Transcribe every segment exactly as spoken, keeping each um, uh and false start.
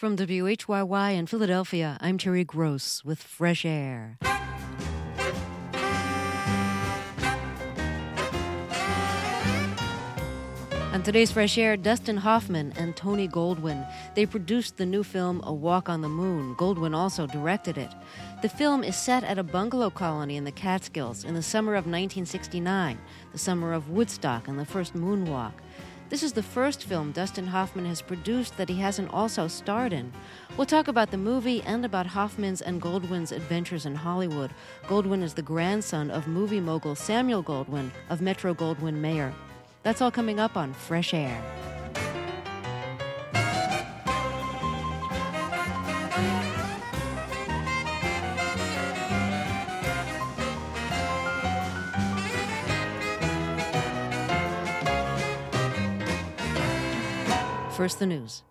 From W H Y Y in Philadelphia, I'm Terry Gross with Fresh Air. On today's Fresh Air, Dustin Hoffman and Tony Goldwyn. They produced the new film A Walk on the Moon. Goldwyn also directed it. The film is set at a bungalow colony in the Catskills in the summer of nineteen sixty-nine, the summer of Woodstock and the first moonwalk. This is the first film Dustin Hoffman has produced that he hasn't also starred in. We'll talk about the movie and about Hoffman's and Goldwyn's adventures in Hollywood. Goldwyn is the grandson of movie mogul Samuel Goldwyn of Metro-Goldwyn-Mayer. That's all coming up on Fresh Air. First, the news.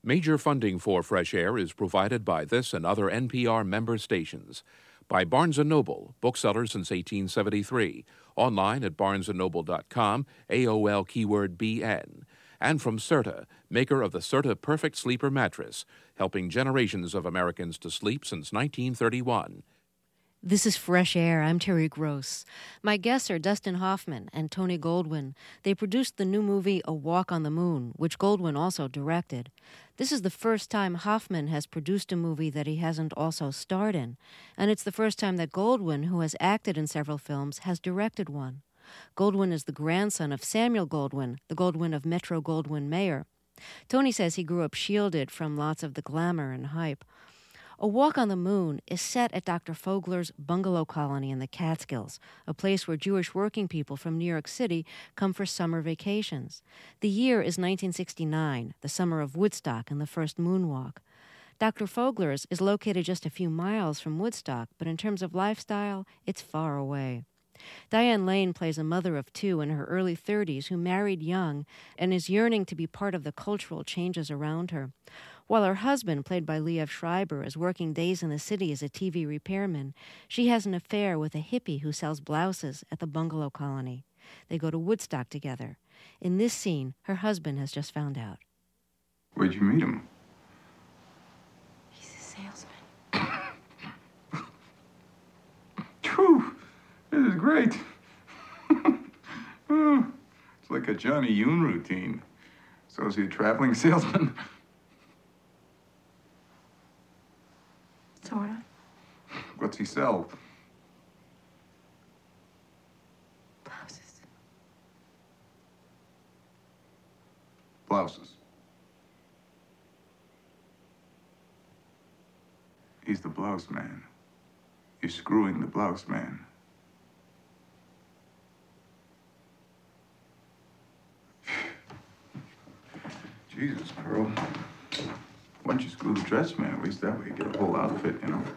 Major funding for Fresh Air is provided by this and other N P R member stations. By Barnes and Noble, bookseller since eighteen seventy-three. Online at barnes and noble dot com, A O L keyword B N. And from Serta, maker of the Serta Perfect Sleeper mattress, helping generations of Americans to sleep since nineteen thirty-one. This is Fresh Air. I'm Terry Gross. My guests are Dustin Hoffman and Tony Goldwyn. They produced the new movie A Walk on the Moon, which Goldwyn also directed. This is the first time Hoffman has produced a movie that he hasn't also starred in, and it's the first time that Goldwyn, who has acted in several films, has directed one. Goldwyn is the grandson of Samuel Goldwyn, the Goldwyn of Metro-Goldwyn-Mayer. Tony says he grew up shielded from lots of the glamour and hype. A Walk on the Moon is set at Doctor Fogler's bungalow colony in the Catskills, a place where Jewish working people from New York City come for summer vacations. The year is nineteen sixty-nine, the summer of Woodstock and the first moonwalk. Doctor Fogler's is located just a few miles from Woodstock, but in terms of lifestyle, it's far away. Diane Lane plays a mother of two in her early thirties who married young and is yearning to be part of the cultural changes around her. While her husband, played by Liev Schreiber, is working days in the city as a T V repairman, she has an affair with a hippie who sells blouses at the bungalow colony. They go to Woodstock together. In this scene, her husband has just found out. Where'd you meet him? He's a salesman. Phew! This is great. Oh, it's like a Johnny Yoon routine. So is he a traveling salesman? Sorta. What's he sell? Blouses. Blouses. He's the blouse man. You're screwing the blouse man. Jesus, Pearl. Why don't you screw the dress man? At least that way you get a whole outfit, you know?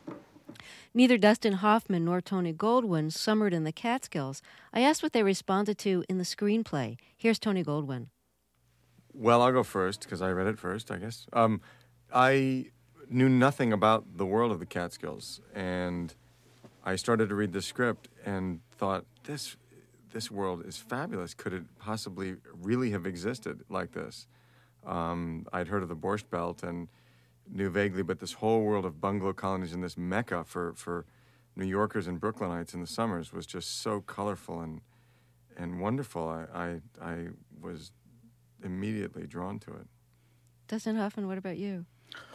Neither Dustin Hoffman nor Tony Goldwyn summered in the Catskills. I asked what they responded to in the screenplay. Here's Tony Goldwyn. Well, I'll go first, because I read it first, I guess. Um, I knew nothing about the world of the Catskills, and I started to read the script and thought, this, this world is fabulous. Could it possibly really have existed like this? Um, I'd heard of the Borscht Belt and knew vaguely, but this whole world of bungalow colonies and this mecca for, for New Yorkers and Brooklynites in the summers was just so colorful and and wonderful. I, I, I was immediately drawn to it. Dustin Hoffman, what about you?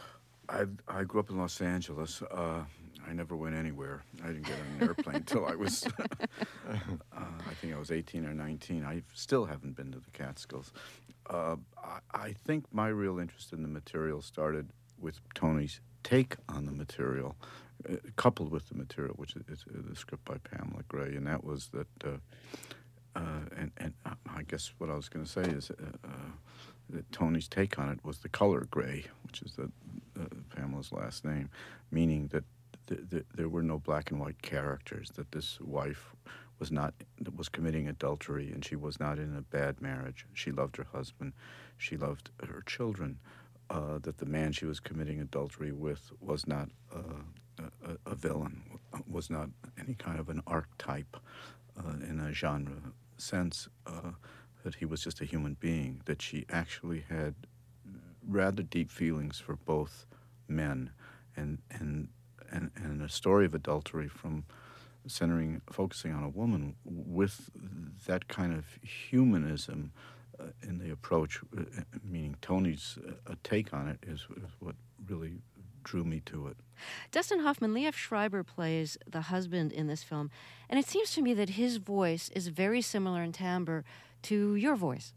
I I grew up in Los Angeles. Uh, I never went anywhere. I didn't get on an airplane until I was, uh, I think I was eighteen or nineteen. I still haven't been to the Catskills. Uh, I, I think my real interest in the material started with Tony's take on the material, uh, coupled with the material, which is, is the script by Pamela Gray, and that was that. Uh, uh, and and I guess what I was going to say is uh, uh, that Tony's take on it was the color gray, which is the, uh, Pamela's last name, meaning that th- th- there were no black and white characters. That this wife was not was committing adultery, and she was not in a bad marriage. She loved her husband, she loved her children. Uh, that the man she was committing adultery with was not uh, a, a villain, was not any kind of an archetype uh, in a genre sense. Uh, that he was just a human being. That she actually had rather deep feelings for both men, and and and, and a story of adultery from centering, focusing on a woman with that kind of humanism uh, in the approach, uh, meaning Tony's uh, take on it is, is what really drew me to it. Dustin Hoffman, Liev Schreiber plays the husband in this film, and it seems to me that his voice is very similar in timbre to your voice.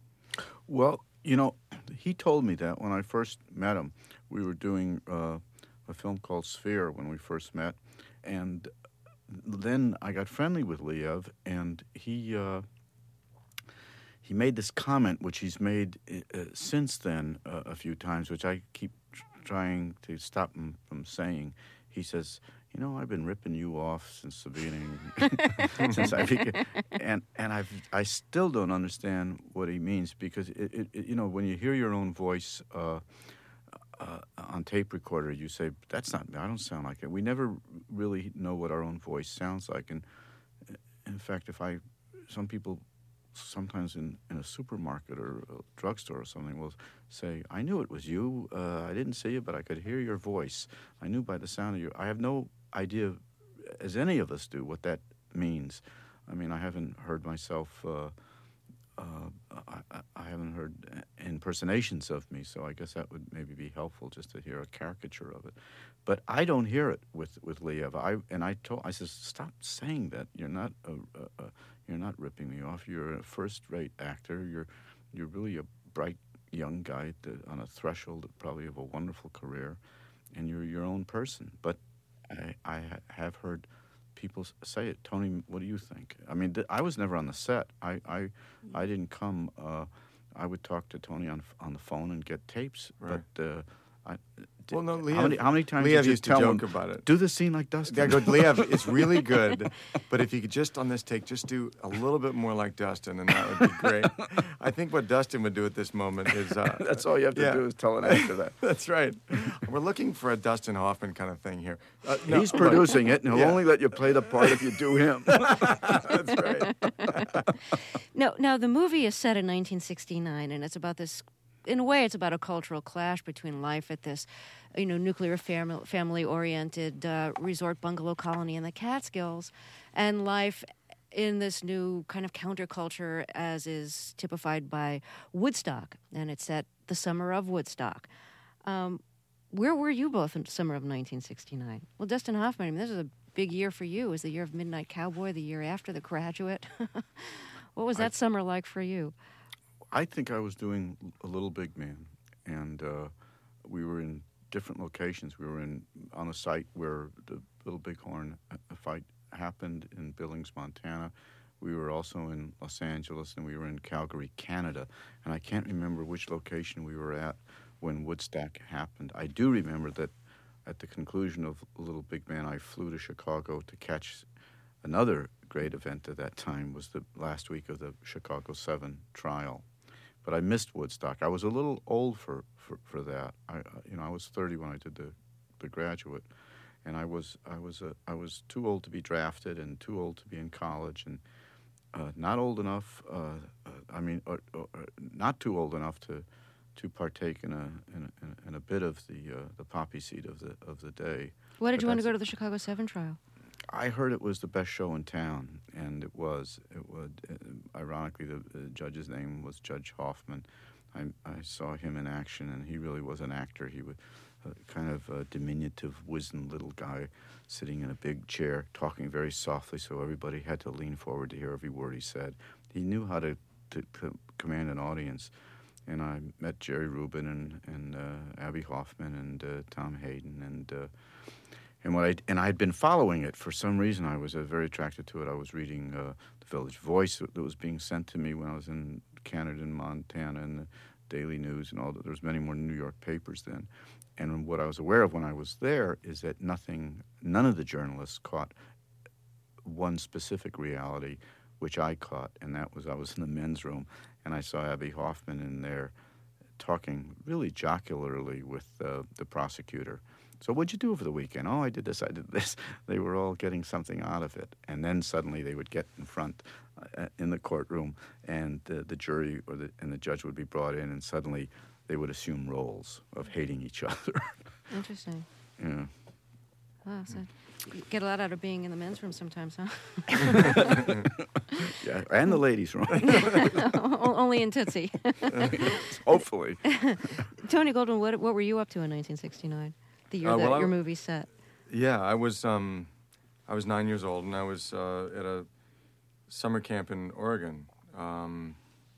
Well, you know, he told me that when I first met him. We were doing uh, a film called Sphere when we first met, and then I got friendly with Liev, and he uh, he made this comment, which he's made uh, since then uh, a few times, which I keep tr- trying to stop him from saying. He says, you know, I've been ripping you off since the beginning, since I began, and and I've I still don't understand what he means because it, it, it you know when you hear your own voice uh, uh, on tape recorder, you say that's not I don't sound like it. We never really know what our own voice sounds like, and in fact, if I some people sometimes in, in a supermarket or a drugstore or something will say, I knew it was you. Uh, I didn't see you, but I could hear your voice. I knew by the sound of you. I have no idea, as any of us do, what that means. I mean, I haven't heard myself, uh, uh, I, I haven't heard impersonations of me, so I guess that would maybe be helpful just to hear a caricature of it. But I don't hear it with, with Liev. I, and I told, I said, stop saying that. You're not a, a, a You're not ripping me off. You're a first-rate actor. You're, you're really a bright young guy that, on a threshold probably of a wonderful career, and you're your own person. But I, I have heard people say it. Tony, what do you think? I mean, th- I was never on the set. I, I, I didn't come. Uh, I would talk to Tony on on the phone and get tapes, right. but. Uh, I, Well, no, Liev, how many, how many times Liev did you used to tell joke him, about it. Do the scene like Dustin. Yeah, I go, Liev, it's really good, but if you could just on this take, just do a little bit more like Dustin, and that would be great. I think what Dustin would do at this moment is uh, that's all you have to yeah. do is tell it after that. That's right. We're looking for a Dustin Hoffman kind of thing here. Uh, no, He's producing it, and he'll yeah. only let you play the part if you do him. That's right. No, now the movie is set in nineteen sixty-nine, and it's about this. In a way, it's about a cultural clash between life at this, you know, nuclear fam- family-oriented uh, resort bungalow colony in the Catskills, and life in this new kind of counterculture as is typified by Woodstock, and it's set the summer of Woodstock. Um, where were you both in the summer of nineteen sixty-nine? Well, Dustin Hoffman, I mean, this is a big year for you. It was the year of Midnight Cowboy, the year after The Graduate. What was that I, summer like for you? I think I was doing a Little Big Man, and uh, we were in different locations. We were in on a site where the Little Bighorn fight happened in Billings, Montana. We were also in Los Angeles, and we were in Calgary, Canada. And I can't remember which location we were at when Woodstock happened. I do remember that at the conclusion of Little Big Man, I flew to Chicago to catch another great event at that time. Was the last week of the Chicago seven trial. But I missed Woodstock. I was a little old for, for, for that. I, you know, I was thirty when I did the, the Graduate, and I was I was uh, I was too old to be drafted and too old to be in college, and uh, not old enough. Uh, uh, I mean, or, or, not too old enough to to partake in a in a, in a bit of the uh, the poppy seed of the of the day. Why did But you want to that's- go to the Chicago seven trial? I heard it was the best show in town, and it was. It would. Uh, ironically, the, the judge's name was Judge Hoffman. I, I saw him in action, and he really was an actor. He was uh, kind of a diminutive, wizened little guy sitting in a big chair, talking very softly, so everybody had to lean forward to hear every word he said. He knew how to, to, to command an audience. And I met Jerry Rubin and, and uh, Abby Hoffman and uh, Tom Hayden and. Uh, And what I and I had been following it for some reason. I was uh, very attracted to it. I was reading uh, the Village Voice that was being sent to me when I was in Canada and Montana, and the Daily News and all that. There was many more New York papers then. And what I was aware of when I was there is that nothing, none of the journalists caught one specific reality, which I caught, and that was I was in the men's room, and I saw Abby Hoffman in there talking really jocularly with uh, the prosecutor. So what'd you do over the weekend? Oh, I did this, I did this. They were all getting something out of it. And then suddenly they would get in front uh, in the courtroom, and uh, the jury or the, and the judge would be brought in, and suddenly they would assume roles of hating each other. Interesting. Yeah. Wow, so you get a lot out of being in the men's room sometimes, huh? Yeah, and the ladies' room. Only in Tootsie. Hopefully. Tony Goldwyn, what, what were you up to in nineteen sixty-nine? The year Uh, that well, I- your movie set. Yeah, I was um, I was nine years old, and I was uh, at a summer camp in Oregon, um,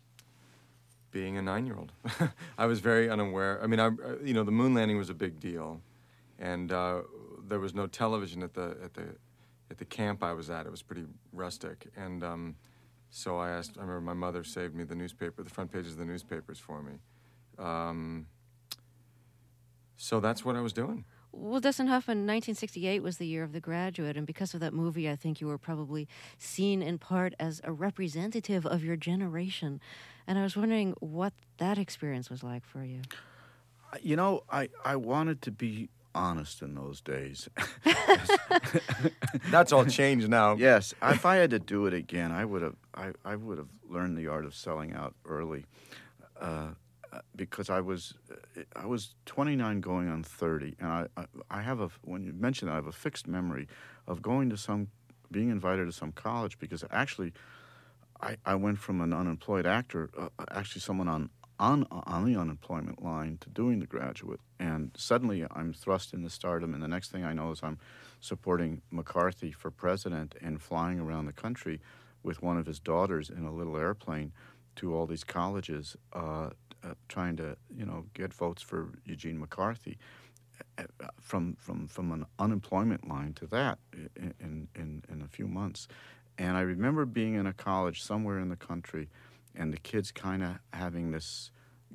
being a nine-year-old. I was very unaware. I mean, I, uh, you know, the moon landing was a big deal, and uh, there was no television at the at the at the camp I was at. It was pretty rustic, and um, so I asked. I remember my mother saved me the newspaper, the front pages of the newspapers for me. Um, so that's what I was doing. Well, Dustin Hoffman, nineteen sixty-eight was the year of The Graduate, and because of that movie, I think you were probably seen in part as a representative of your generation. And I was wondering what that experience was like for you. You know, I, I wanted to be honest in those days. That's all changed now. Yes, if I had to do it again, I would have I, I would have learned the art of selling out early, uh, because I was I was twenty-nine going on thirty, and I, I I have a when you mentioned that, I have a fixed memory of going to some being invited to some college, because actually I, I went from an unemployed actor, uh, actually someone on on on the unemployment line, to doing The Graduate, and suddenly I'm thrust into stardom, and the next thing I know is I'm supporting McCarthy for president and flying around the country with one of his daughters in a little airplane to all these colleges, uh, uh, trying to you know get votes for Eugene McCarthy. Uh, from from from an unemployment line to that in in in a few months, and I remember being in a college somewhere in the country, and the kids kind of having this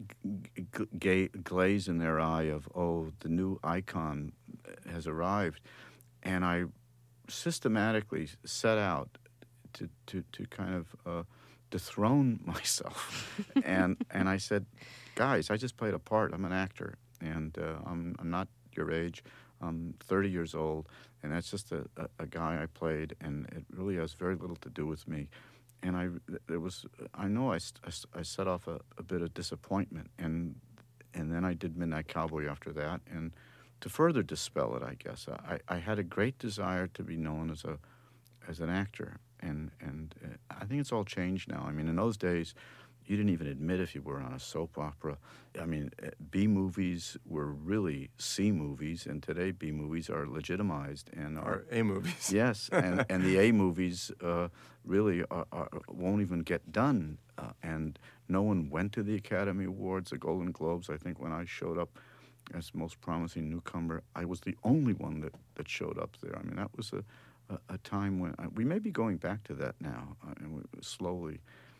g- g- glaze in their eye of, oh, the new icon has arrived. And I systematically set out to, to, to kind of uh, dethrone myself. and and I said, guys, I just played a part. I'm an actor, and uh, I'm, I'm not your age. I'm thirty years old, and that's just a, a, a guy I played, and it really has very little to do with me. And I, there was, I know I, I, I set off a, a bit of disappointment, and and then I did Midnight Cowboy after that, and to further dispel it, I guess, I, I had a great desire to be known as a as an actor, and and uh, I think it's all changed now. I mean, in those days, you didn't even admit if you were on a soap opera. I mean, B movies were really C movies, and today B movies are legitimized and are Or A movies. Yes, and, and the A movies uh, really are, are, won't even get done. Uh, and no one went to the Academy Awards, the Golden Globes. I think when I showed up as most promising newcomer, I was the only one that, that showed up there. I mean, that was a, a, a time when uh, we may be going back to that now, uh, and we, slowly.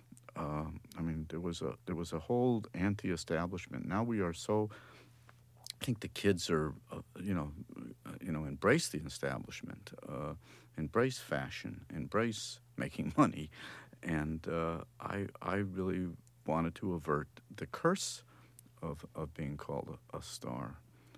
Uh, I mean, there was a there was a whole anti-establishment. Now we are so. I think the kids are, uh, you know, uh, you know, embrace the establishment, uh, embrace fashion, embrace making money, and uh, I I really wanted to avert the curse of of being called a, a star.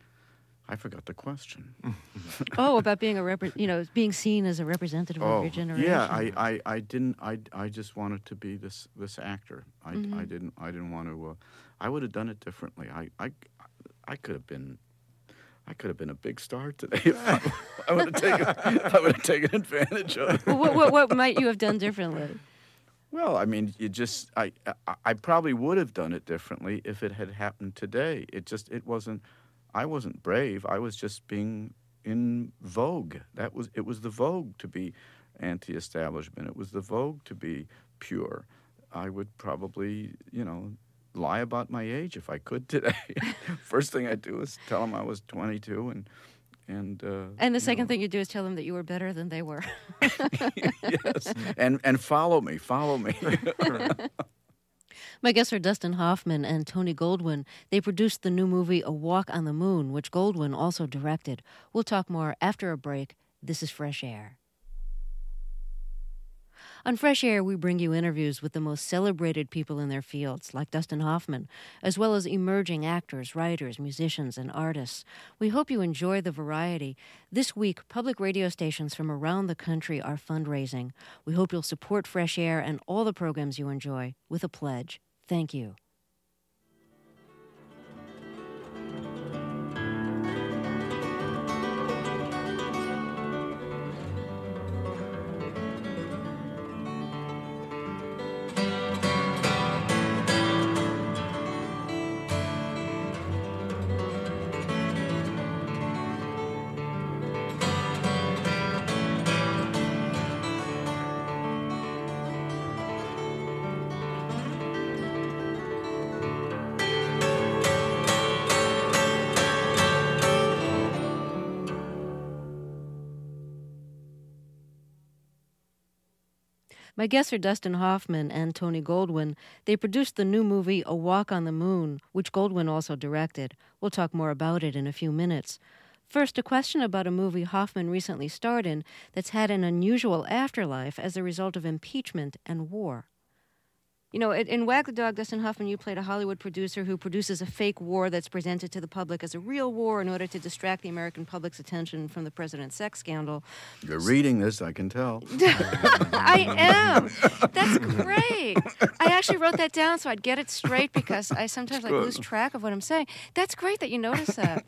I forgot the question. Oh, about being a rep- you know, being seen as a representative Oh, of your generation. yeah, I, I, I didn't. I, I just wanted to be this this actor. I, Mm-hmm. I didn't. I didn't want to. Uh, I would have done it differently. I, I, I could have been. I could have been a big star today. I, I would have taken. I would have taken advantage of it. Well, what, what, what might you have done differently? Well, I mean, you just. I, I. I probably would have done it differently if it had happened today. It just. It wasn't. I wasn't brave. I was just being in vogue. That was it. Was the vogue to be anti-establishment. It was the vogue to be pure. I would probably, you know, lie about my age if I could today. First thing I'd do is tell them I was twenty-two, and and uh, And the you second know, thing you do is tell them that you were better than they were. yes, and and follow me, follow me. My guests are Dustin Hoffman and Tony Goldwyn. They produced the new movie A Walk on the Moon, which Goldwyn also directed. We'll talk more after a break. This is Fresh Air. On Fresh Air, we bring you interviews with the most celebrated people in their fields, like Dustin Hoffman, as well as emerging actors, writers, musicians, and artists. We hope you enjoy the variety. This week, public radio stations from around the country are fundraising. We hope you'll support Fresh Air and all the programs you enjoy with a pledge. Thank you. My guests are Dustin Hoffman and Tony Goldwyn. They produced the new movie A Walk on the Moon, which Goldwyn also directed. We'll talk more about it in a few minutes. First, a question about a movie Hoffman recently starred in that's had an unusual afterlife as a result of impeachment and war. You know, in Wag the Dog, Dustin Hoffman, you played a Hollywood producer who produces a fake war that's presented to the public as a real war in order to distract the American public's attention from the president's sex scandal. You're reading this, I can tell. I am. That's great. I actually wrote that down so I'd get it straight because I sometimes like lose track of what I'm saying. That's great that you notice that.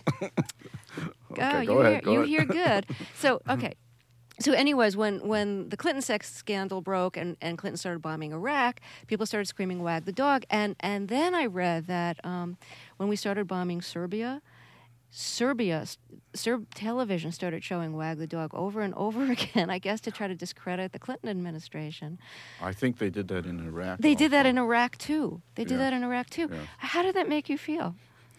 Okay, oh, go you ahead, hear, go you ahead. hear good. So, okay. So anyways, when, when the Clinton sex scandal broke and, and Clinton started bombing Iraq, people started screaming, "Wag the dog." And, and then I read that um, when we started bombing Serbia, Serbia, Serb television started showing Wag the Dog over and over again, I guess to try to discredit the Clinton administration. I think they did that in Iraq. They did that also. in Iraq, too. They did Yeah. that in Iraq, too. Yeah. How did that make you feel?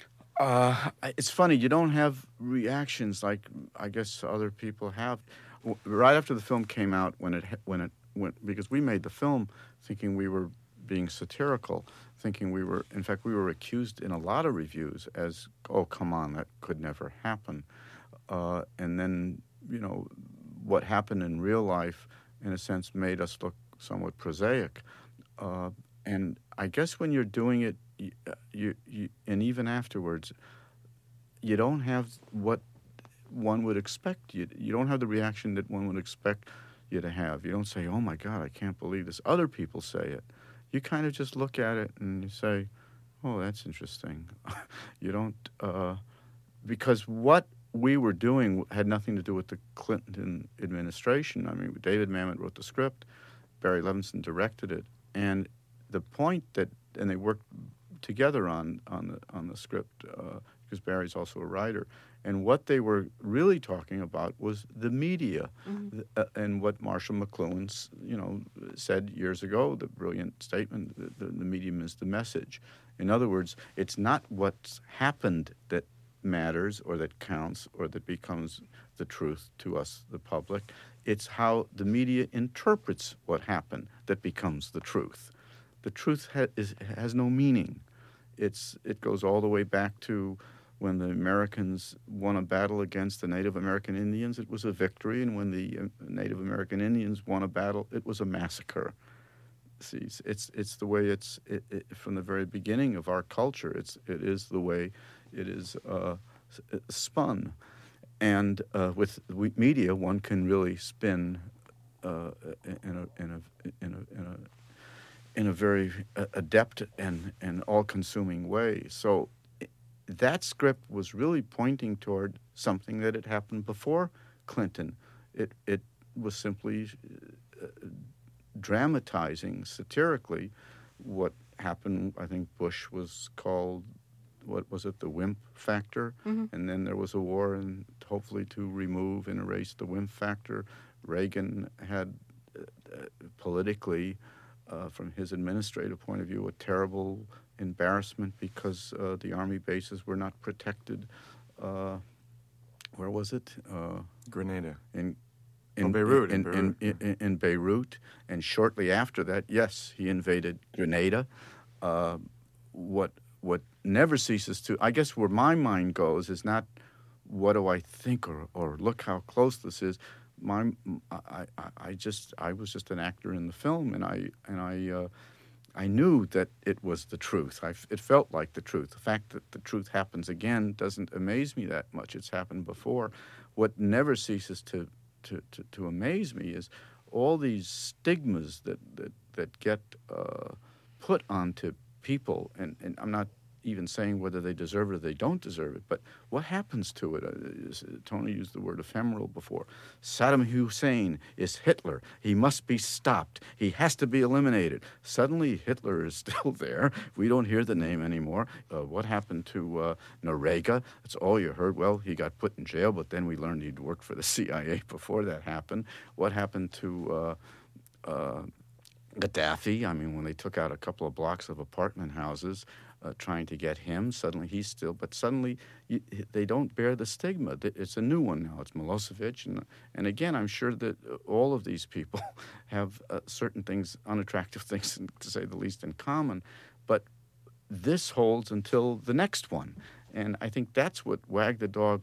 Uh, it's funny, you don't have reactions like I guess other people have. W- Right after the film came out, when it when it went, because we made the film thinking we were being satirical, thinking we were, in fact, we were accused in a lot of reviews as, "Oh, come on, that could never happen." Uh, and then, you know, what happened in real life, in a sense, made us look somewhat prosaic. Uh, and I guess when you're doing it, you, you, you, and even afterwards, you don't have what one would expect. You, you don't have the reaction that one would expect you to have. You don't say, "Oh my God, I can't believe this." Other people say it. You kind of just look at it and you say, "Oh, that's interesting." You don't, uh, because what we were doing had nothing to do with the Clinton administration. I mean, David Mamet wrote the script, Barry Levinson directed it, and the point that, and they worked together on on the on the script uh, because Barry's also a writer. And what they were really talking about was the media, Mm-hmm. uh, and what Marshall McLuhan, s- you know, said years ago. The brilliant statement: the, the, the medium is the message. In other words, it's not what's happened that matters or that counts or that becomes the truth to us, the public. It's how the media interprets what happened that becomes the truth. The truth ha- is, has no meaning. It's it goes all the way back to when the Americans won a battle against the Native American Indians. It was a victory, and when the uh, Native American Indians won a battle, it was a massacre. See, it's it's, it's the way it's it, it, from the very beginning of our culture. It's it is the way it is uh, s- spun, and uh, with we- media, one can really spin uh, in a in a in a in a in a very uh, adept and, and all-consuming way. So i- that script was really pointing toward something that had happened before Clinton. It it was simply uh, dramatizing satirically what happened. I think Bush was called, what was it, the wimp factor? Mm-hmm. And then there was a war, and hopefully to remove and erase the wimp factor. Reagan had uh, uh, politically, uh, from his administrative point of view, a terrible embarrassment because uh, the army bases were not protected. Uh, where was it? Uh, Grenada. in Oh, in Beirut, In, in in, Beirut. in, in, in Beirut, and shortly after that, yes, he invaded Grenada. Uh, what what never ceases to, I guess, where my mind goes is not what do I think or or look how close this is. My I, I, I just I was just an actor in the film, and I and I. Uh, I knew that it was the truth. I f it felt like the truth. The fact that the truth happens again doesn't amaze me that much. It's happened before. What never ceases to, to, to, to amaze me is all these stigmas that, that, that get uh, put onto people. And, and I'm not even saying whether they deserve it or they don't deserve it, but what happens to it? Uh, is- Tony used the word ephemeral before. Saddam Hussein is Hitler. He must be stopped. He has to be eliminated. Suddenly Hitler is still there. We don't hear the name anymore. Uh, what happened to uh, Noriega? That's all you heard. Well, he got put in jail, but then we learned he'd worked for the C I A before that happened. What happened to uh, uh, Gaddafi? I mean, when they took out a couple of blocks of apartment houses, Uh, trying to get him. Suddenly he's still, but suddenly you, they don't bear the stigma. It's a new one now. It's Milosevic. And, and again, I'm sure that all of these people have uh, certain things, unattractive things, to say the least, in common. But this holds until the next one. And I think that's what Wag the Dog was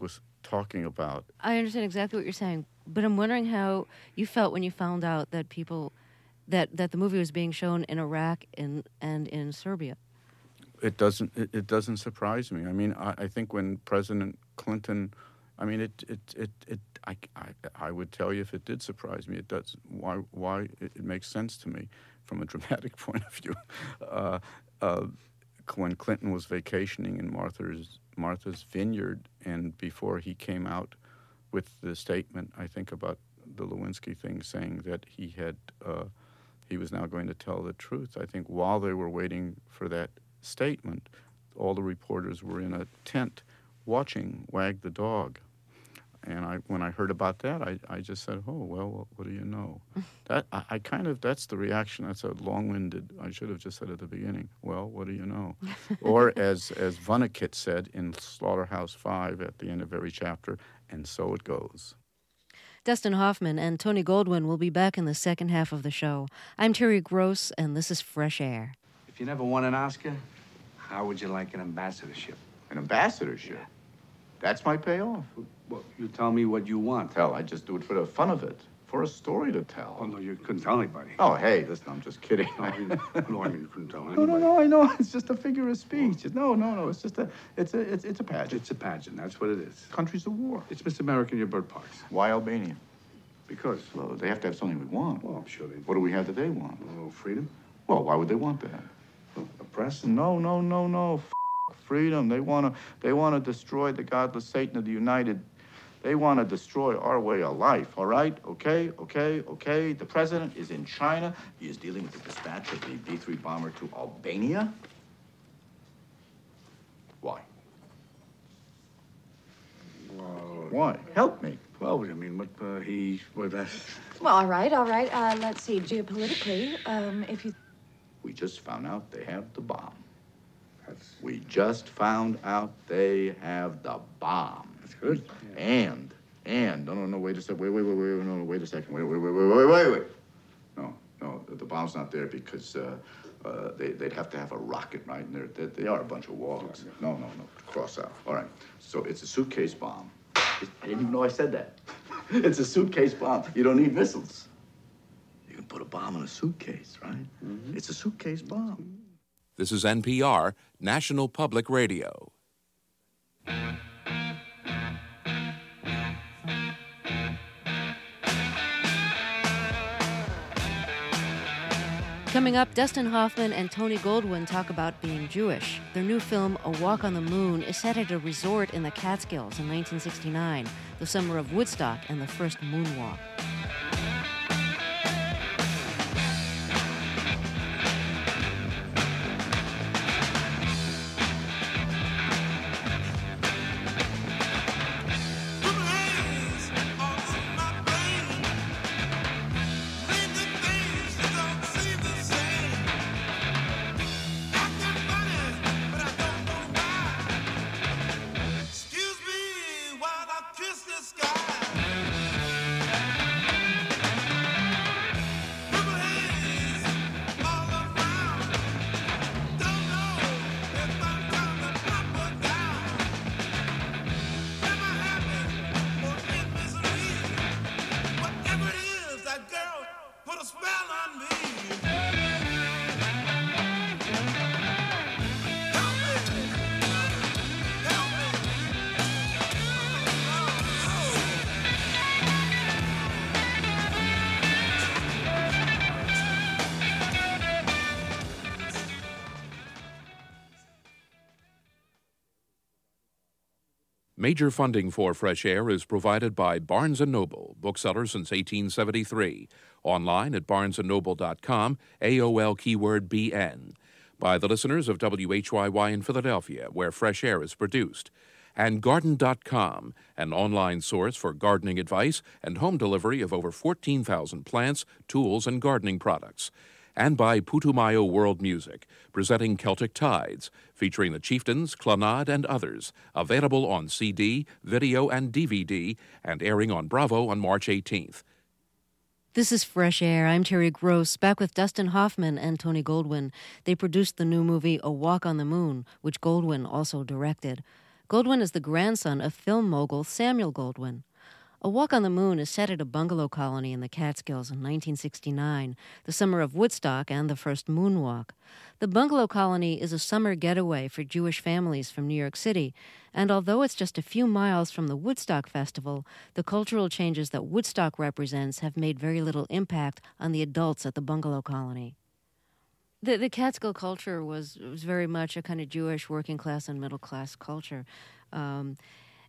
talking about. I understand exactly what you're saying, but I'm wondering how you felt when you found out that people, that, that the movie was being shown in Iraq and, and in Serbia. It doesn't. It, it doesn't surprise me. I mean, I, I think when President Clinton, I mean, it. It. It. it I, I. I would tell you if it did surprise me. It does. Why? Why? It, it makes sense to me from a dramatic point of view. Uh, uh, when Clinton was vacationing in Martha's Martha's Vineyard, and before he came out with the statement, I think about the Lewinsky thing, saying that he had, uh, he was now going to tell the truth. I think while they were waiting for that statement, all the reporters were in a tent watching Wag the Dog. And I, when I heard about that, I, I just said, oh, well, what, what do you know? that I, I kind of, that's the reaction. That's a long-winded, I should have just said at the beginning, well, what do you know? Or as, as Vonnegut said in Slaughterhouse Five at the end of every chapter, and so it goes. Dustin Hoffman and Tony Goldwyn will be back in the second half of the show. I'm Terry Gross, and this is Fresh Air. If you never won an Oscar, how would you like an ambassadorship? An ambassadorship? Yeah. That's my payoff. Well, you tell me what you want. Hell, I just do it for the fun of it, for a story to tell. Oh, no, you couldn't tell anybody. Oh, hey, listen, I'm just kidding. No, I mean, no, I mean you couldn't tell No, anybody. no, no, I know. It's just a figure of speech. No, no, no. It's just a, it's a, it's, it's a pageant. It's a pageant. That's what it is. Countries of war. It's Mister America in your bird parks. Why Albania? Because, Well, they have to have something we want. well, I'm sure they What do we have that they want? A little freedom, Well, why would they want that? a press. No, no, no, no. F- freedom. They want to. They want to destroy the godless Satan of the United. They want to destroy our way of life. All right? Okay, okay, okay. The president is in China. He is dealing with the dispatch of the B three bomber to Albania. Why? Well, Why? Help me. well, I mean, what uh, he, what that. Well, all right, all right. Uh, let's see. Geopolitically, um, if you. We just found out they have the bomb. That's, We just found out they have the bomb. that's good. Yeah. And, and, no, no, no, wait a second, wait, wait, wait, wait, no, no, wait a second, wait, wait, wait, wait, wait, wait, wait. No, no, the, the bomb's not there because uh, uh, they, they'd have to have a rocket, right? And they're, they, they are a bunch of wogs. No, no, no, cross out. All right, so it's a suitcase bomb. It's, I didn't even know I said that. It's a suitcase bomb. You don't need missiles. You can put a bomb in a suitcase, right? Mm-hmm. It's a suitcase bomb. This is N P R, National Public Radio. Coming up, Dustin Hoffman and Tony Goldwyn talk about being Jewish. Their new film, A Walk on the Moon, is set at a resort in the Catskills in nineteen sixty-nine, the summer of Woodstock and the first moonwalk. Excuse me while I kiss the sky. Purple haze all around. Don't know if I'm gonna pop or down. Am I happy or in misery? Whatever it is, that girl put a spell on me. Major funding for Fresh Air is provided by Barnes and Noble, bookseller since eighteen seventy-three. Online at barnes and noble dot com, A O L keyword B N. By the listeners of W H Y Y in Philadelphia, where Fresh Air is produced. And garden dot com, an online source for gardening advice and home delivery of over fourteen thousand plants, tools, and gardening products. And by Putumayo World Music, presenting Celtic Tides, featuring the Chieftains, Clannad, and others, available on C D, video, and D V D, and airing on Bravo on March eighteenth. This is Fresh Air. I'm Terry Gross, back with Dustin Hoffman and Tony Goldwyn. They produced the new movie A Walk on the Moon, which Goldwyn also directed. Goldwyn is the grandson of film mogul Samuel Goldwyn. A Walk on the Moon is set at a bungalow colony in the Catskills in nineteen sixty-nine, the summer of Woodstock and the first moonwalk. The bungalow colony is a summer getaway for Jewish families from New York City, and although it's just a few miles from the Woodstock Festival, the cultural changes that Woodstock represents have made very little impact on the adults at the bungalow colony. The, the Catskill culture was, was very much a kind of Jewish working class and middle class culture. Um,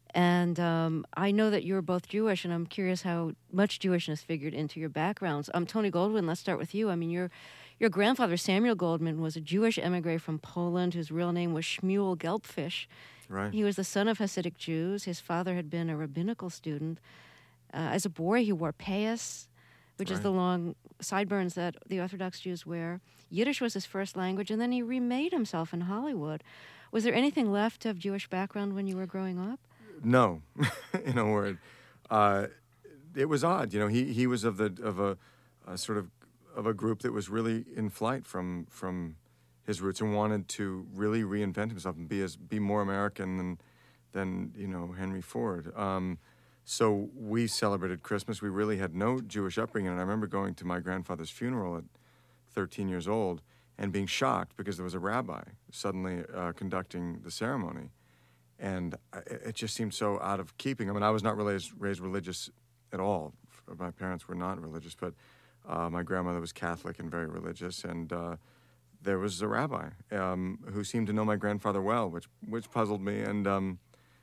And um, I know that you're both Jewish, and I'm curious how much Jewishness figured into your backgrounds. Um, Tony Goldwyn, let's start with you. I mean, your your grandfather, Samuel Goldwyn, was a Jewish emigre from Poland whose real name was Shmuel Gelbfish. Right. He was the son of Hasidic Jews. His father had been a rabbinical student. Uh, as a boy, he wore payas, which is Right. the long sideburns that the Orthodox Jews wear. Yiddish was his first language, and then he remade himself in Hollywood. Was there anything left of Jewish background when you were growing up? No, in a word. Uh, it was odd, you know. He he was of the of a, a sort of of a group that was really in flight from from his roots and wanted to really reinvent himself and be as be more American than than you know Henry Ford. Um, so we celebrated Christmas. We really had no Jewish upbringing, and I remember going to my grandfather's funeral at thirteen years old and being shocked because there was a rabbi suddenly uh, conducting the ceremony. And I- it just seemed so out of keeping. I mean, I was not raised, raised religious at all. My parents were not religious, but uh, my grandmother was Catholic and very religious. And uh, there was a rabbi um, who seemed to know my grandfather well, which which puzzled me. And um,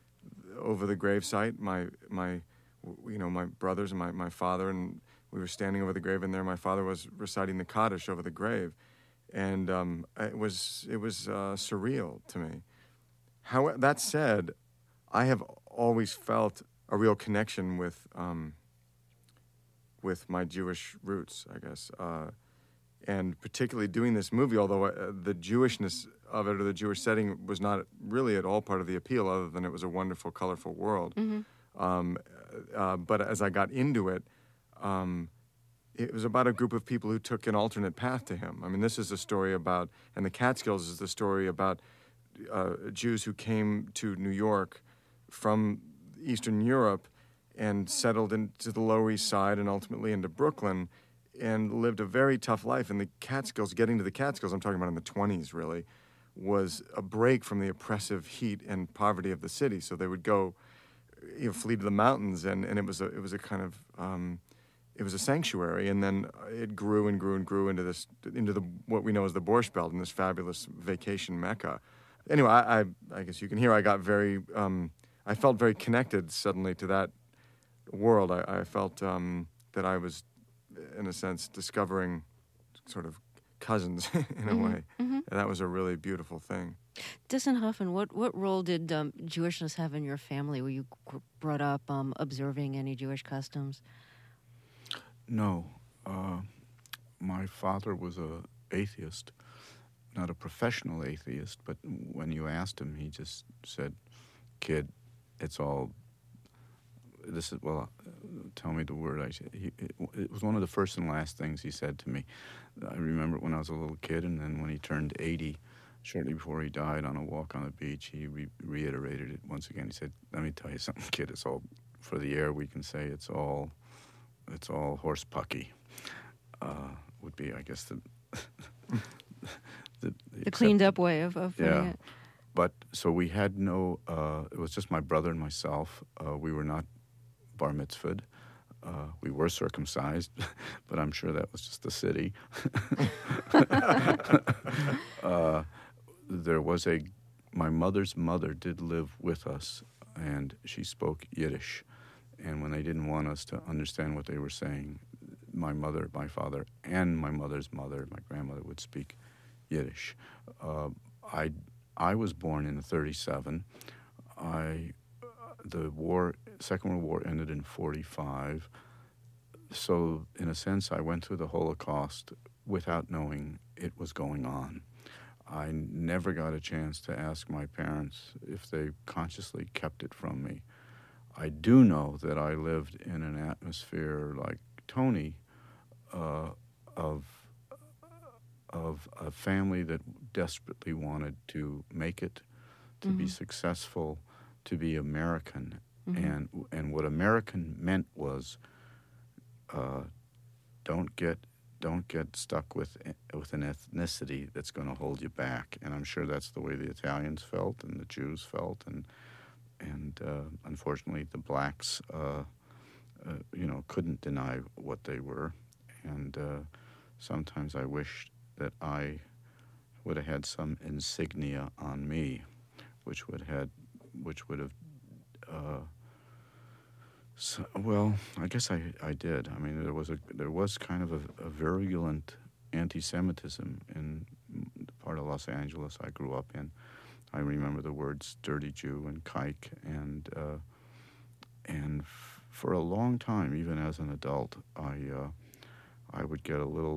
over the gravesite, my my you know my brothers and my, my father, and we were standing over the grave, and there my father was reciting the Kaddish over the grave, and um, it was it was uh, surreal to me. How, that said, I have always felt a real connection with um, with my Jewish roots, I guess, uh, and particularly doing this movie, although uh, the Jewishness of it or the Jewish setting was not really at all part of the appeal, other than it was a wonderful, colorful world. Mm-hmm. Um, uh, but as I got into it, um, it was about a group of people who took an alternate path to him. I mean, this is a story about, and the Catskills is the story about Uh, Jews who came to New York from Eastern Europe and settled into the Lower East Side and ultimately into Brooklyn and lived a very tough life. And the Catskills, getting to the Catskills, I'm talking about in the twenties really, was a break from the oppressive heat and poverty of the city. So they would go, you know, flee to the mountains, and, and it was a it was a kind of um, it was a sanctuary. And then it grew and grew and grew into this into the what we know as the Borscht Belt, and this fabulous vacation mecca. Anyway, I, I, I guess you can hear I got very, um, I felt very connected suddenly to that world. I, I felt um, that I was, in a sense, discovering sort of cousins in a Mm-hmm. way. Mm-hmm. And that was a really beautiful thing. Dustin Hoffman, what, what role did um, Jewishness have in your family? Were you gr- brought up um, observing any Jewish customs? No. Uh, my father was a atheist. Not a professional atheist, but when you asked him, he just said, "Kid, it's all." This is well. Uh, tell me the word. I said. He, it, it was one of the first and last things he said to me. I remember when I was a little kid, and then when he turned eighty, shortly before he died, on a walk on the beach, he re- reiterated it once again. He said, "Let me tell you something, kid. It's all for the air. We can say it's all, it's all horse pucky." Uh, would be, I guess, the. The, The cleaned up way of, of putting yeah. it. But so we had no, uh, it was just my brother and myself. Uh, we were not bar mitzvahed. Uh, we were circumcised, but I'm sure that was just the city. uh, there was a, my mother's mother did live with us, and she spoke Yiddish. And when they didn't want us to understand what they were saying, my mother, my father, and my mother's mother, my grandmother, would speak Yiddish. Uh, I I was born in thirty-seven. I the war, Second World War ended in forty-five. So in a sense, I went through the Holocaust without knowing it was going on. I never got a chance to ask my parents if they consciously kept it from me. I do know that I lived in an atmosphere like Tony, uh, of of a family that desperately wanted to make it, to Mm-hmm. be successful, to be American, Mhm. and and what American meant was, uh, don't get don't get stuck with with an ethnicity that's going to hold you back. And I'm sure that's the way the Italians felt and the Jews felt, and and uh, unfortunately the blacks, uh, uh, you know, couldn't deny what they were. And uh, sometimes I wish that I would have had some insignia on me, which would had which would have. Uh, So, well, I guess I, I did. I mean, there was a there was kind of a, a virulent anti-Semitism in the part of Los Angeles I grew up in. I remember the words "dirty Jew" and "kike," and uh, and f- for a long time, even as an adult, I uh, I would get a little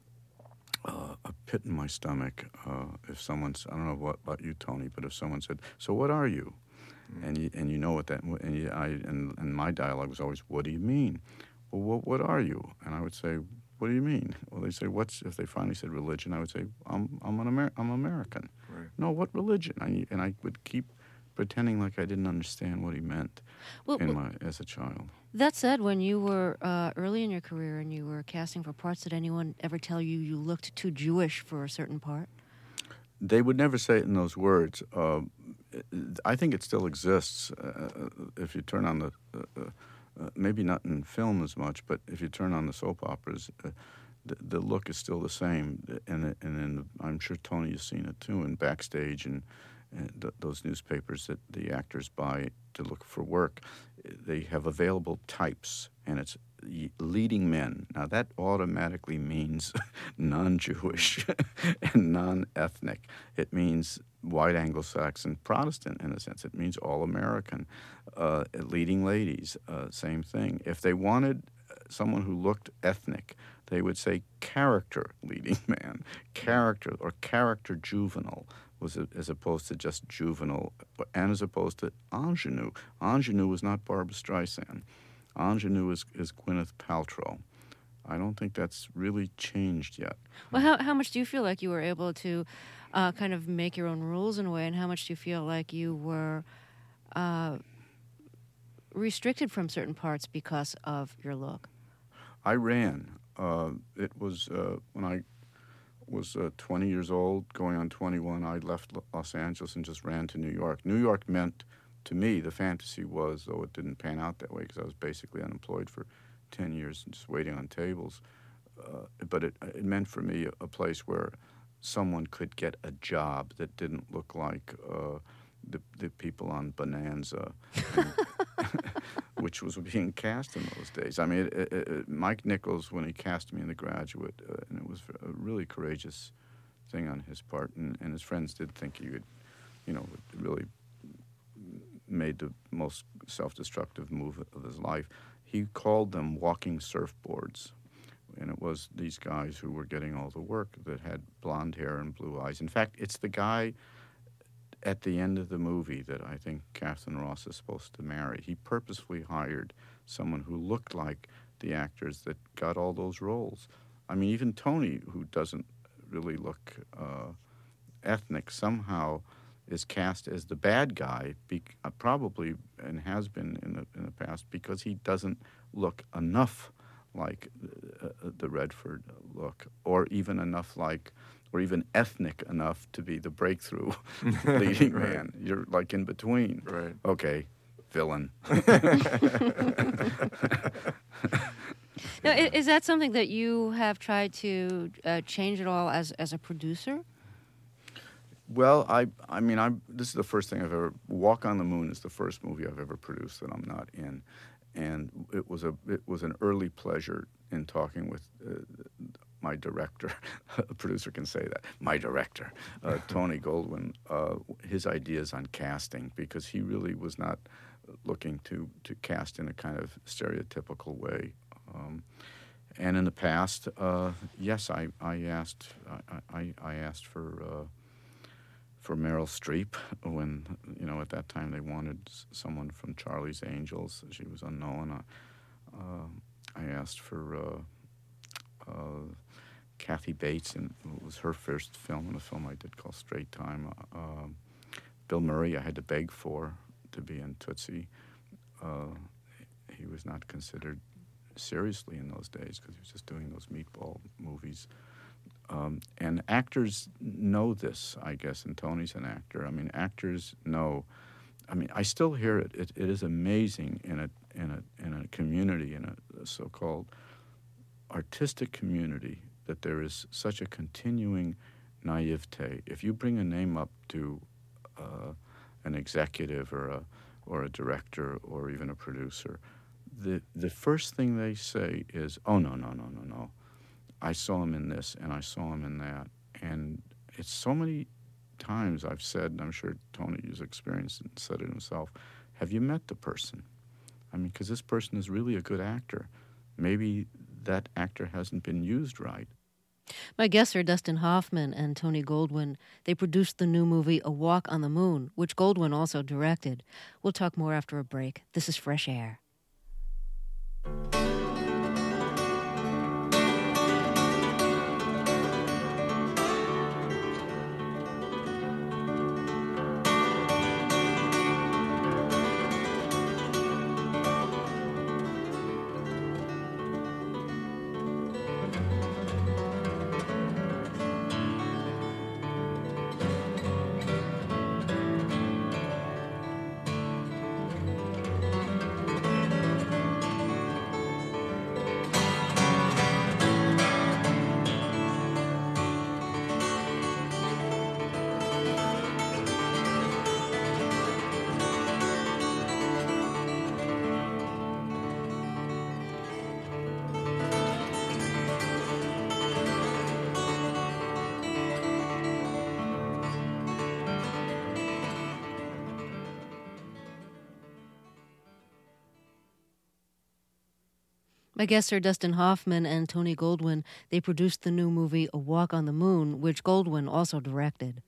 uh, a pit in my stomach uh, if someone s- I don't know what about you, Tony, but if someone said, "So what are you?" And you, and you know what that and you, I and, and my dialogue was always, what do you mean? Well, what what are you? And I would say, what do you mean? Well, they say, what's if they finally said religion? I would say, I'm I'm an Amer- I'm American. Right. No, what religion? I, and I would keep pretending like I didn't understand what he meant Well, in well, my as a child. that said, when you were uh, early in your career and you were casting for parts, did anyone ever tell you you looked too Jewish for a certain part? They would never say it in those words. Uh, I think it still exists. Uh, if you turn on the, uh, uh, maybe not in film as much, but if you turn on the soap operas, uh, the, the look is still the same. And it- and in the, I'm sure Tony has seen it too in Backstage and, and th- those newspapers that the actors buy to look for work. They have available types, and it's y- leading men. Now that automatically means non-Jewish and non-ethnic. It means white Anglo-Saxon Protestant in a sense. It means all-American. Uh, leading ladies, uh, same thing. If they wanted someone who looked ethnic, they would say character leading man, character or character juvenile, was a, as opposed to just juvenile, and as opposed to ingenue. Ingenue was not Barbra Streisand. Ingenue is, is Gwyneth Paltrow. I don't think that's really changed yet. Well, how how much do you feel like you were able to uh, kind of make your own rules in a way, and how much do you feel like you were uh, restricted from certain parts because of your look? I ran. Uh, it was uh, when I was uh, twenty years old, going on twenty-one, I left Lo- Los Angeles and just ran to New York. New York meant, to me, the fantasy was, though it didn't pan out that way because I was basically unemployed for ten years and just waiting on tables, uh, but it, it meant for me a, a place where someone could get a job that didn't look like uh, the, the people on Bonanza, and, which was being cast in those days. I mean, it, it, it, Mike Nichols, when he cast me in The Graduate, uh, and it was a really courageous thing on his part, and, and his friends did think he would, you know, really made the most self-destructive move of his life. He called them walking surfboards. And it was these guys who were getting all the work that had blonde hair and blue eyes. In fact, it's the guy at the end of the movie that I think Catherine Ross is supposed to marry. He purposefully hired someone who looked like the actors that got all those roles. I mean, even Tony, who doesn't really look uh, ethnic, somehow is cast as the bad guy, be, uh, probably, and has been in the, in the past, because he doesn't look enough like uh, the Redford look, or even enough like, or even ethnic enough to be the breakthrough leading Right. man. You're like in between. Right. Okay, villain. Now, i- is that something that you have tried to uh, change at all as as a producer? Well, I I mean, I this is the first thing I've ever. Walk on the Moon is the first movie I've ever produced that I'm not in, and it was a it was an early pleasure in talking with uh, my director. A producer can say that. My director, uh, Tony Goldwyn, uh, his ideas on casting, because he really was not looking to to cast in a kind of stereotypical way. Um, and in the past, uh, yes, I I asked I I, I asked for. Uh, for Meryl Streep, when, you know, at that time they wanted s- someone from Charlie's Angels. She was unknown. Uh, uh, I asked for uh, uh, Kathy Bates, and it was her first film, and a film I did called Straight Time. Uh, um, Bill Murray I had to beg for to be in Tootsie. Uh, he was not considered seriously in those days because he was just doing those meatball movies. Um, and actors know this, I guess, and Tony's an actor. I mean, actors know. I mean, I still hear it. It, it is amazing in a in a in a community, in a, a so-called artistic community, that there is such a continuing naivete. If you bring a name up to uh, an executive or a or a director or even a producer, the the first thing they say is, "Oh no no no no no, I saw him in this and I saw him in that," and it's so many times I've said, and I'm sure Tony has experienced it and said it himself, have you met the person? I mean, because this person is really a good actor. Maybe that actor hasn't been used right. My guests are Dustin Hoffman and Tony Goldwyn. They produced the new movie A Walk on the Moon, which Goldwyn also directed. We'll talk more after a break. This is Fresh Air. My guests are Dustin Hoffman and Tony Goldwyn. They produced the new movie A Walk on the Moon, which Goldwyn also directed.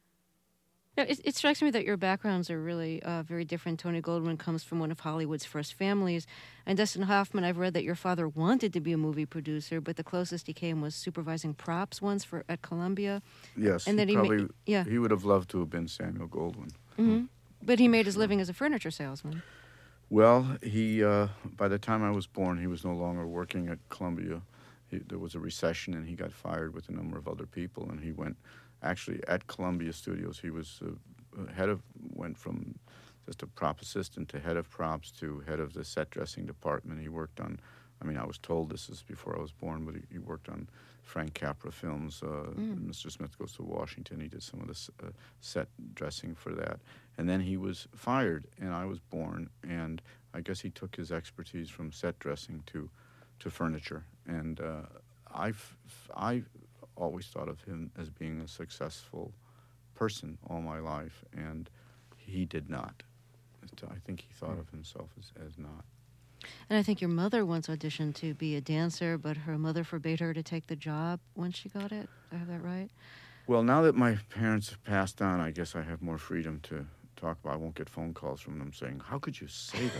Now, it, it strikes me that your backgrounds are really uh, very different. Tony Goldwyn comes from one of Hollywood's first families. And Dustin Hoffman, I've read that your father wanted to be a movie producer, but the closest he came was supervising props once for at Columbia. Yes, and he then he probably, ma- yeah. he would have loved to have been Samuel Goldwyn. Mm-hmm. But he made his living as a furniture salesman. Well, he uh, by the time I was born, he was no longer working at Columbia. He, there was a recession, and he got fired with a number of other people. And he went, actually, at Columbia Studios, he was uh, head of, went from just a prop assistant to head of props to head of the set dressing department. He worked on, I mean, I was told this is before I was born, but he, he worked on Frank Capra films. Uh, mm. Mister Smith Goes to Washington. He did some of the uh, set dressing for that. And then he was fired, and I was born, and I guess he took his expertise from set dressing to, to furniture. And uh, I've, I've always thought of him as being a successful person all my life, and he did not. I think he thought of himself as, as not. And I think your mother once auditioned to be a dancer, but her mother forbade her to take the job when she got it. Do I have that right? Well, now that my parents have passed on, I guess I have more freedom to talk about. I won't get phone calls from them saying, "How could you say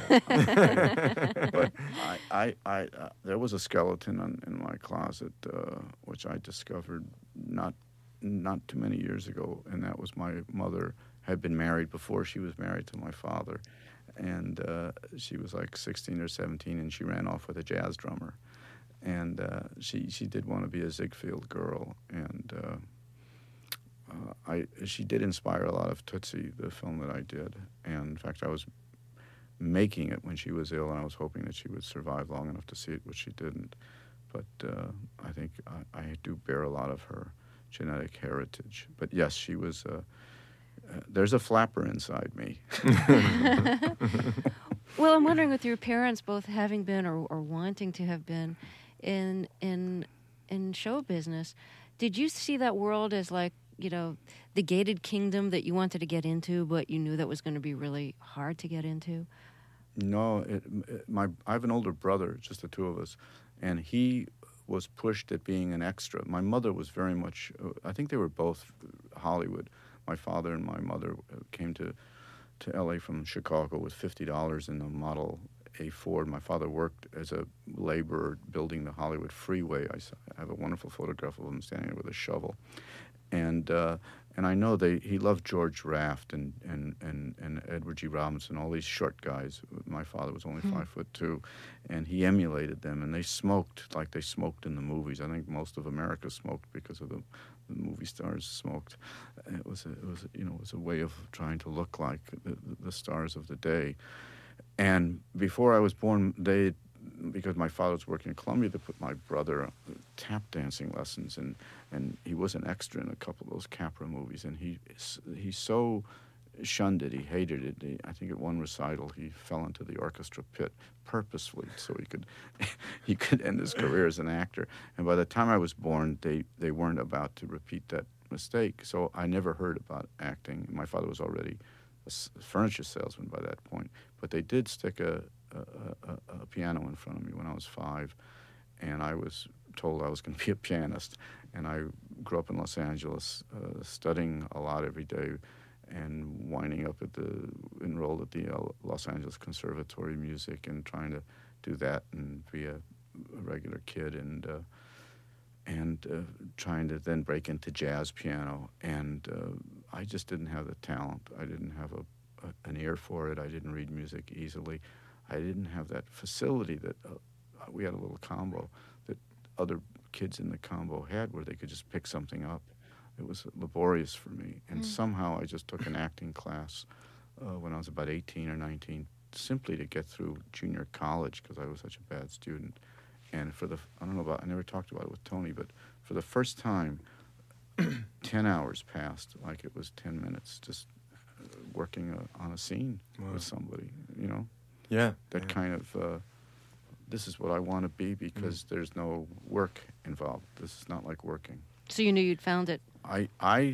that?" But I, I, I uh, there was a skeleton on, in my closet, uh, which I discovered not not too many years ago, and that was my mother had been married before she was married to my father. And uh, she was like sixteen or seventeen, and she ran off with a jazz drummer. And uh, she she did want to be a Ziegfeld girl, and uh, uh, I she did inspire a lot of Tootsie, the film that I did. And in fact, I was making it when she was ill, and I was hoping that she would survive long enough to see it, which she didn't. But uh, I think I, I do bear a lot of her genetic heritage. But yes, she was. Uh, Uh, there's a flapper inside me. Well, I'm wondering, with your parents both having been or, or wanting to have been in in in show business, did you see that world as like, you know, the gated kingdom that you wanted to get into, but you knew that was going to be really hard to get into? No, it, it, my I have an older brother, just the two of us, and he was pushed at being an extra. My mother was very much. Uh, I think they were both Hollywood. My father and my mother came to, to L A from Chicago with fifty dollars in a Model A Ford. My father worked as a laborer building the Hollywood freeway. I have a wonderful photograph of him standing there with a shovel. And uh, And I know they he loved George Raft and, and, and, and Edward G. Robinson, all these short guys. My father was only five foot two, and he emulated them. And they smoked like they smoked in the movies. I think most of America smoked because of the, the movie stars smoked. It was a, it was a, you know it was a way of trying to look like the, the stars of the day. And before I was born, they. Because my father was working in Columbia, they put my brother on tap dancing lessons, and, and he was an extra in a couple of those Capra movies, and he he so shunned it, he hated it. He, I think at one recital he fell into the orchestra pit purposefully so he could he could end his career as an actor. And by the time I was born, they, they weren't about to repeat that mistake, so I never heard about acting. My father was already a s- furniture salesman by that point, but they did stick a A, a, a piano in front of me when I was five, and I was told I was going to be a pianist. And I grew up in Los Angeles, uh, studying a lot every day, and winding up at the enrolled at the uh, Los Angeles Conservatory of Music, and trying to do that and be a, a regular kid, and uh, and uh, trying to then break into jazz piano. And uh, I just didn't have the talent. I didn't have a, a an ear for it. I didn't read music easily. I didn't have that facility that uh, we had a little combo that other kids in the combo had, where they could just pick something up. It was laborious for me, and mm. somehow I just took an acting class uh, when I was about eighteen or nineteen, simply to get through junior college because I was such a bad student. And for the I don't know about I never talked about it with Tony, but for the first time, ten hours passed like it was ten minutes, just uh, working uh, on a scene wow. with somebody, you know. Yeah. That yeah. kind of, uh, this is what I want to be because mm. there's no work involved. This is not like working. So you knew you'd found it? I, I,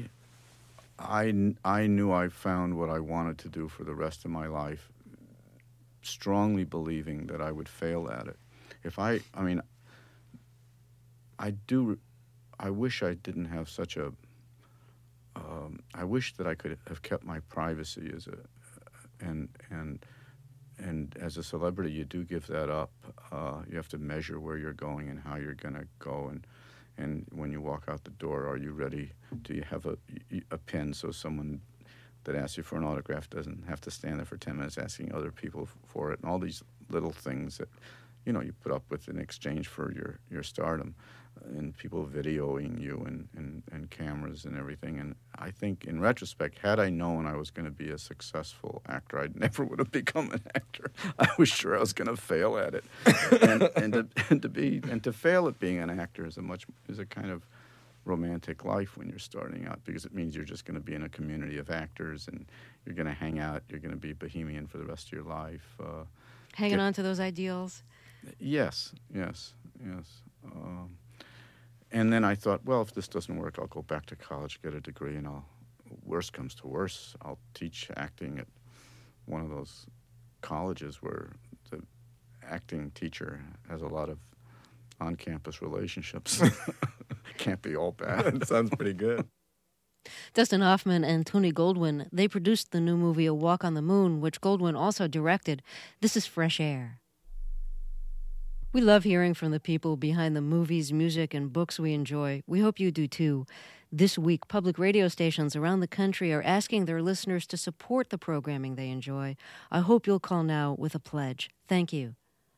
I, I knew I found what I wanted to do for the rest of my life, strongly believing that I would fail at it. If I, I mean, I do, I wish I didn't have such a, um, I wish that I could have kept my privacy as a, and, and, And as a celebrity, you do give that up. Uh, you have to measure where you're going and how you're going to go. And and when you walk out the door, are you ready? Do you have a, a pen so someone that asks you for an autograph doesn't have to stand there for ten minutes asking other people for it? And all these little things that, you know, you put up with in exchange for your, your stardom. And people videoing you and, and, and cameras and everything. And I think, in retrospect, had I known I was going to be a successful actor, I never would have become an actor. I was sure I was going to fail at it. and, and, to, and to be and to fail at being an actor is a much is a kind of romantic life when you're starting out, because it means you're just going to be in a community of actors and you're going to hang out. You're going to be bohemian for the rest of your life. Uh, Hanging get, on to those ideals. Yes, yes, yes. Um, And then I thought, well, if this doesn't work, I'll go back to college, get a degree, and I'll, worst comes to worse, I'll teach acting at one of those colleges where the acting teacher has a lot of on-campus relationships. Can't be all bad. Sounds pretty good. Dustin Hoffman and Tony Goldwyn, they produced the new movie A Walk on the Moon, which Goldwyn also directed. This is Fresh Air. We love hearing from the people behind the movies, music, and books we enjoy. We hope you do too. This week, public radio stations around the country are asking their listeners to support the programming they enjoy. I hope you'll call now with a pledge. Thank you.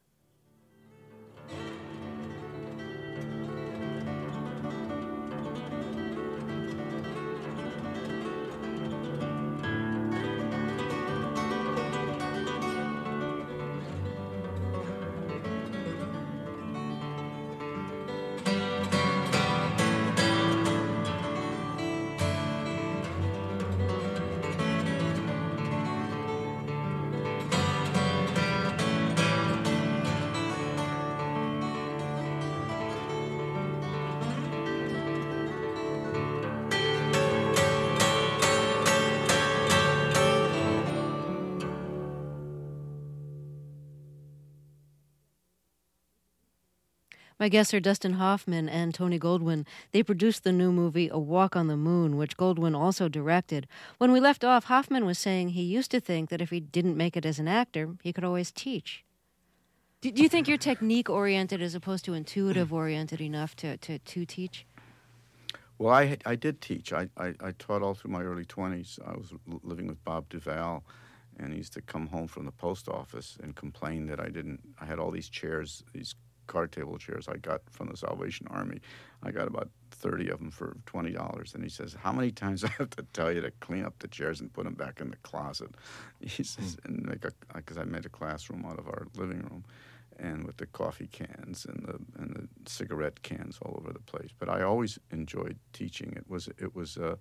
My guests are Dustin Hoffman and Tony Goldwyn. They produced the new movie A Walk on the Moon, which Goldwyn also directed. When we left off, Hoffman was saying he used to think that if he didn't make it as an actor, he could always teach. Do, do you think you're technique-oriented as opposed to intuitive-oriented enough to, to, to teach? Well, I I did teach. I, I, I taught all through my early twenties. I was l- living with Bob Duvall, and he used to come home from the post office and complain that I didn't. I had all these chairs, these card table chairs I got from the Salvation Army. I got about thirty of them for twenty dollars, and he says, "How many times do I have to tell you to clean up the chairs and put them back in the closet?" He says, and make a because I made a classroom out of our living room. And with the coffee cans and the and the cigarette cans all over the place, but I always enjoyed teaching. It was it was. Uh,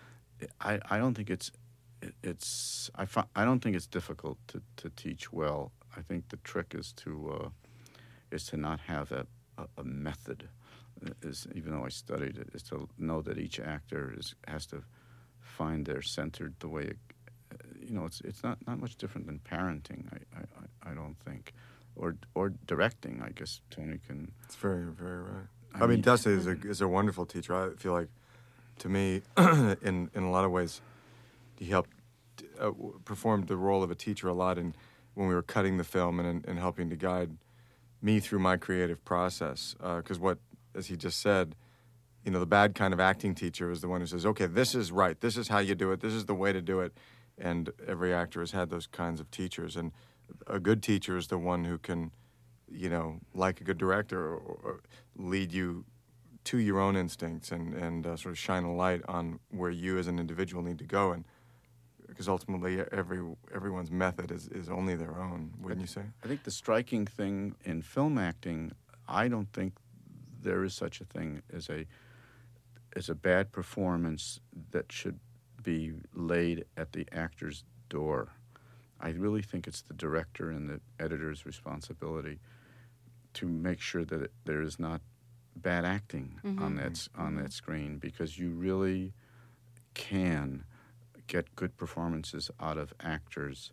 I I don't think it's it, it's I fi- I don't think it's difficult to, to teach well. I think the trick is to uh, is to not have a, a, a method. Is even though I studied it, is to know that each actor is has to find their centered the way. It, you know, it's it's not, not much different than parenting. I I, I don't think. Or or directing, I guess Tony can. It's very, very right. I I, mean, mean- Dusty is a is a wonderful teacher. I feel like, to me, in in a lot of ways, he helped uh, w- performed the role of a teacher a lot in when we were cutting the film and and helping to guide me through my creative process. Because what, as he just said, you know, the bad kind of acting teacher is the one who says, "Okay, this is right. This is how you do it. This is the way to do it." And every actor has had those kinds of teachers, and a good teacher is the one who can, you know, like a good director, or, or lead you to your own instincts and, and uh, sort of shine a light on where you as an individual need to go. And because ultimately every everyone's method is, is only their own, wouldn't you say? I think the striking thing in film acting, I don't think there is such a thing as a as a bad performance that should be laid at the actor's door. I really think it's the director and the editor's responsibility to make sure that it, there is not bad acting Mm-hmm. on that s- on that screen, because you really can get good performances out of actors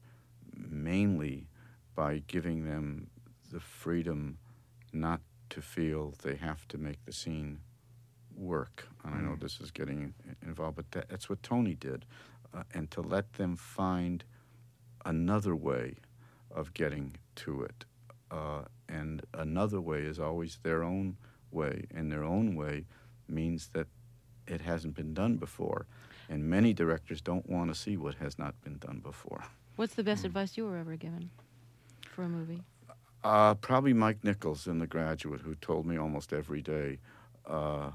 mainly by giving them the freedom not to feel they have to make the scene work. And I know this is getting involved, but that, that's what Tony did, uh, and to let them find another way of getting to it. Uh, and another way is always their own way, and their own way means that it hasn't been done before. And many directors don't want to see what has not been done before. What's the best advice you were ever given for a movie? Uh, probably Mike Nichols in The Graduate, who told me almost every day uh,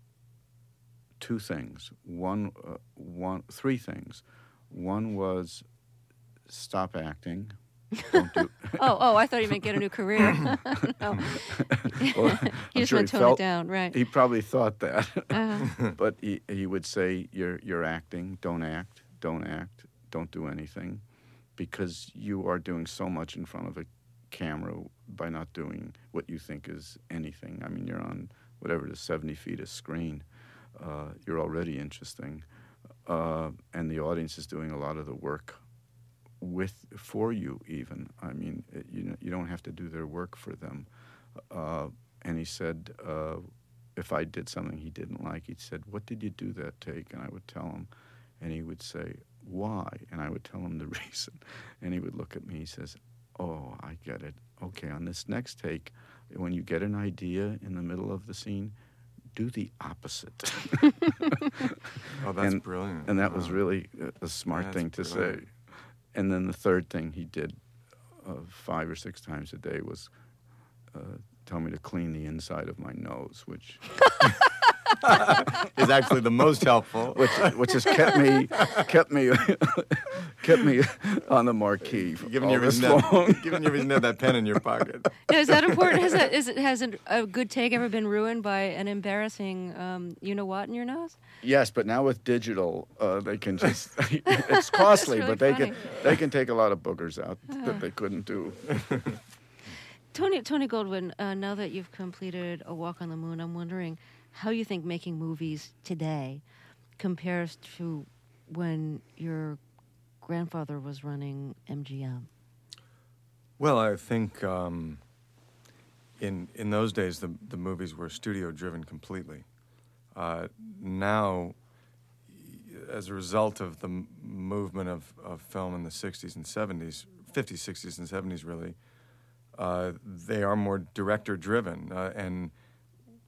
two things. One, uh, one, three things. One was stop acting. Don't do. Oh, oh, I thought you meant get a new career. No. Well, He I'm just sure meant he tone felt- it down, right. He probably thought that, Uh-huh. but he he would say, "You're you're acting. Don't act. Don't act. Don't do anything, because you are doing so much in front of a camera by not doing what you think is anything. I mean, you're on whatever it is, seventy feet of screen. Uh, you're already interesting, uh, and the audience is doing a lot of the work with for you. Even I mean, it, you know, you don't have to do their work for them." Uh, and he said, uh, if I did something he didn't like, he said, "What did you do that take?" And I would tell him, and he would say, "Why?" And I would tell him the reason, and he would look at me. He says, "Oh, I get it. Okay, on this next take, when you get an idea in the middle of the scene, do the opposite." Oh, that's and, brilliant. And that was Wow. really a, a smart That's thing to brilliant. say. And then the third thing he did uh, five or six times a day was uh, tell me to clean the inside of my nose, which is actually the most helpful. which which has kept me kept me kept me on the marquee for Given all your this reason, long. to, given your reason to have that pen in your pocket. Now, is that important? Has, that, is it, has an, a good take ever been ruined by an embarrassing um, you-know-what in your nose? Yes, but now with digital, uh, they can just it's costly, really but they funny. can they can take a lot of boogers out that they couldn't do. Tony Tony Goldwyn, uh, now that you've completed A Walk on the Moon, I'm wondering how you think making movies today compares to when your grandfather was running M G M. Well, I think um, in in those days the the movies were studio driven completely. Uh, now, as a result of the m- movement of, of film in the sixties and seventies, fifties, sixties, and seventies, really, uh, they are more director driven. Uh, and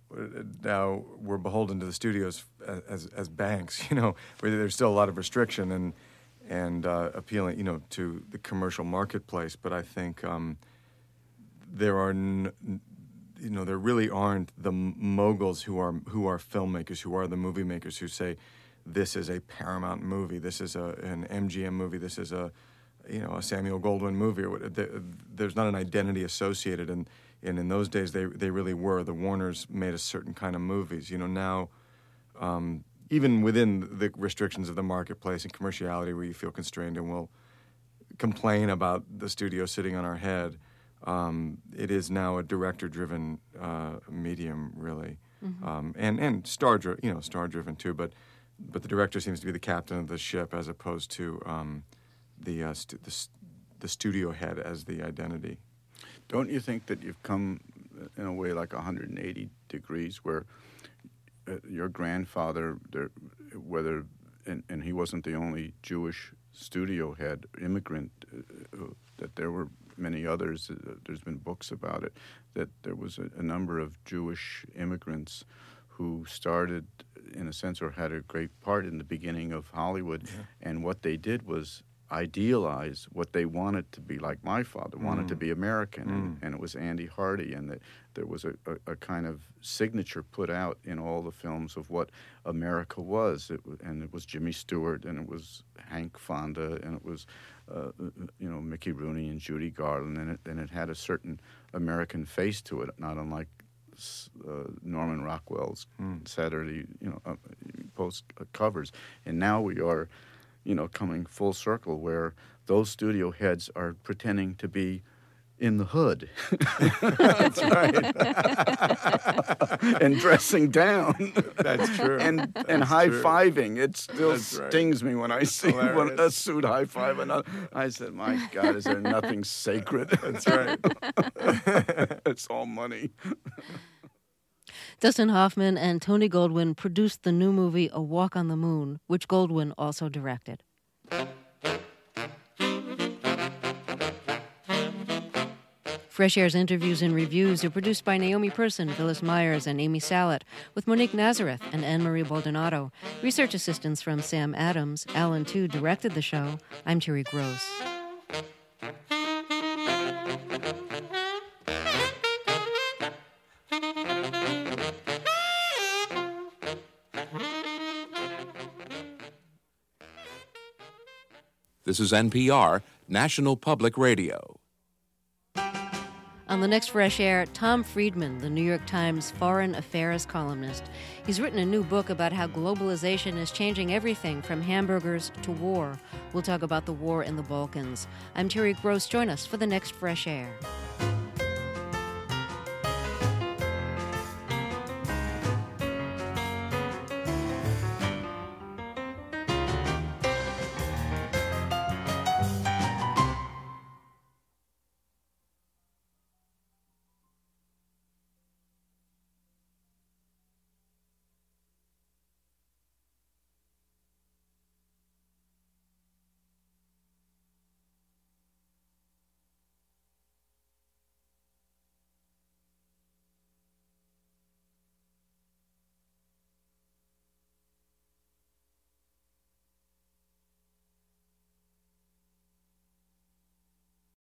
now we're beholden to the studios as as banks, you know, where there's still a lot of restriction and and uh, appealing, you know, to the commercial marketplace. But I think um, there are, n- you know, there really aren't the moguls who are who are filmmakers, who are the movie makers, who say this is a Paramount movie, this is a an M G M movie, this is a you know a Samuel Goldwyn movie. Or what, there, there's not an identity associated and. And in those days, they they really were. The Warners made a certain kind of movies. You know, now, um, even within the restrictions of the marketplace and commerciality, where you feel constrained and will complain about the studio sitting on our head, um, it is now a director-driven uh, medium, really, mm-hmm. um, and and star, you know, star-driven too. But but the director seems to be the captain of the ship, as opposed to um, the, uh, st- the the studio head as the identity. Don't you think that you've come, in a way, like one hundred eighty degrees, where uh, your grandfather, there, whether, and, and he wasn't the only Jewish studio head, immigrant, uh, that there were many others, uh, there's been books about it, that there was a, a number of Jewish immigrants who started, in a sense, or had a great part in the beginning of Hollywood, yeah. And what they did was idealize what they wanted to be. Like my father wanted mm. to be American, mm. and, and it was Andy Hardy, and the, there was a, a, a kind of signature put out in all the films of what America was. It, and it was Jimmy Stewart, and it was Hank Fonda, and it was uh, you know Mickey Rooney and Judy Garland, and it, and it had a certain American face to it, not unlike uh, Norman Rockwell's mm. Saturday, you know, uh, post uh, covers. And now we are, you know, coming full circle where those studio heads are pretending to be in the hood. That's right. And dressing down. That's true. And That's and high-fiving. It still That's right. stings me when I see one, Hilarious. a suit high-five. And I said, my God, is there nothing sacred? That's right. It's all money. Dustin Hoffman and Tony Goldwyn produced the new movie A Walk on the Moon, which Goldwyn also directed. Fresh Air's interviews and reviews are produced by Naomi Person, Phyllis Myers, and Amy Salet, with Monique Nazareth and Anne-Marie Baldonado. Research assistance from Sam Adams. Alan Tu directed the show. I'm Terry Gross. This is N P R, National Public Radio. On the next Fresh Air, Tom Friedman, the New York Times foreign affairs columnist. He's written a new book about how globalization is changing everything from hamburgers to war. We'll talk about the war in the Balkans. I'm Terry Gross. Join us for the next Fresh Air.